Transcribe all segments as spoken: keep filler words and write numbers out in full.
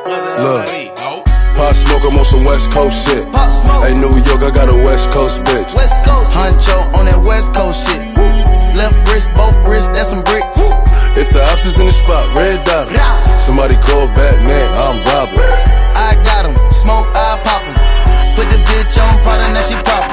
Look, Pop Smoke, I'm on some West Coast shit. Hey, New York, I got a West Coast bitch. West Coast, Huncho on that West Coast shit. Left wrist, both wrists, that's some bricks. If the ops is in the spot, red dot. Somebody call Batman, I'm Robin. I got him, smoke, I pop him. Put the bitch on Prada, now she proper.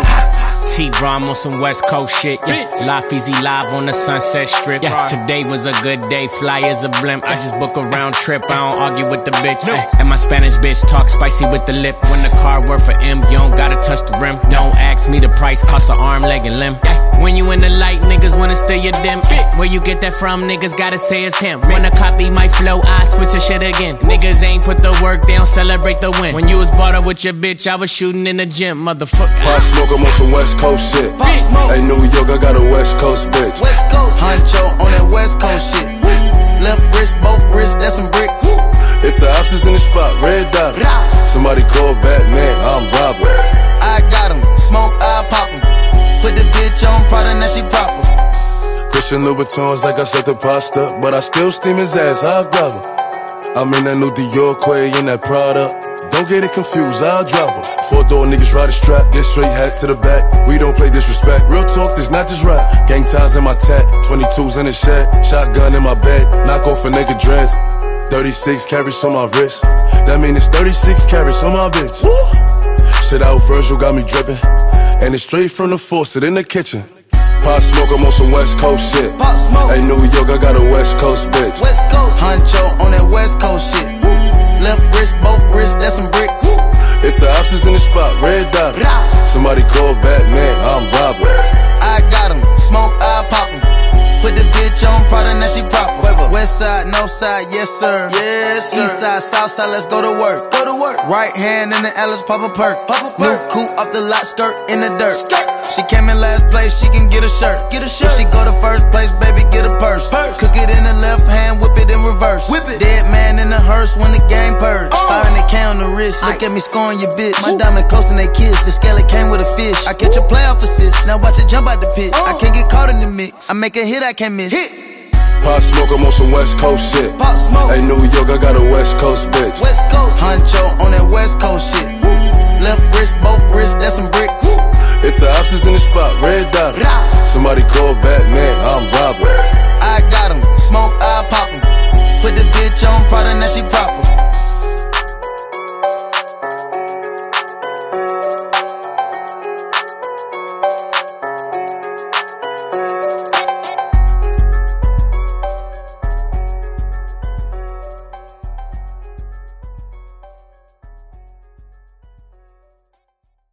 T-Rom on some West Coast shit, yeah. Life Easy live on the Sunset Strip, yeah. Today was a good day, fly as a blimp. I just book a round trip, I don't argue with the bitch, ay. And my Spanish bitch talk spicy with the lip. When the car work for M, you don't gotta touch the rim. Don't ask me the price, cost an arm, leg, and limb, yeah. When you in the light, niggas wanna steal your dim, ay. Where you get that from, niggas gotta say it's him. Wanna copy my flow, I switch the shit again. Niggas ain't put the work, they don't celebrate the win. When you was bought up with your bitch, I was shooting in the gym, motherfucker. Pop Smoke, I'm on some West Coast shit. Hey, New York, I got a West Coast bitch. West Coast, Huncho on that West Coast shit. Left wrist, both wrists, that's some bricks. If the ops is in the spot, red dot. Somebody call Batman, I'm Robin. I got him, smoke, I pop him. Put the bitch on Prada, now she proper. Christian Louboutins like I said the pasta, but I still steam his ass, I'll grab her. I'm in that new Dior Quay in that Prada. Don't get it confused, I'll drop her. Four door niggas ride a strap, get straight hat to the back. We don't play disrespect, real talk, this not just rap. Gang ties in my tat, twenty-twos in the shed. Shotgun in my bed, knock off a nigga dreads. thirty-six carats on my wrist, that mean it's thirty-six carats on my bitch. Shit out Virgil got me drippin', and it's straight from the faucet in the kitchen. Pop Smoke, I'm on some West Coast shit. Hey, New York, I got a West Coast bitch. West Coast, Huncho on that West Coast shit. Left wrist, both wrists, that's some bricks. If the ops is in the spot, red dot. Somebody call Batman, I'm Robin. I got him, smoke, I pop him. Put the bitch on Prada, now she proper. West side, north side, yes sir. Yes sir. East side, south side, let's go to work. Go to work. Right hand in the Alice, pop a perk. Pop a perk. New coupe off the lot, skirt in the dirt. Skirt. She came in last place, she can get a shirt. Get a shirt. If she go to first place, baby, get a purse. purse. Cook it in the left hand, whip it in reverse. Whip it. Dead man in the hearse when the game purge. Oh. five hundred K on the wrist. Look Ice. At me scoring your bitch. My Ooh. Diamond close and they kiss. The scallop came with a fish. I catch a playoff assist. Now watch it jump out the pit. Oh. I can't get caught in the mix. I make a hit, I can't miss. Hit. Pop Smoke, I'm on some West Coast shit. Pop Smoke. Hey, New York, I got a West Coast bitch. West Coast, Huncho on that West Coast shit. Left wrist, both wrists, that's some bricks. If the ops is in the spot, red dot.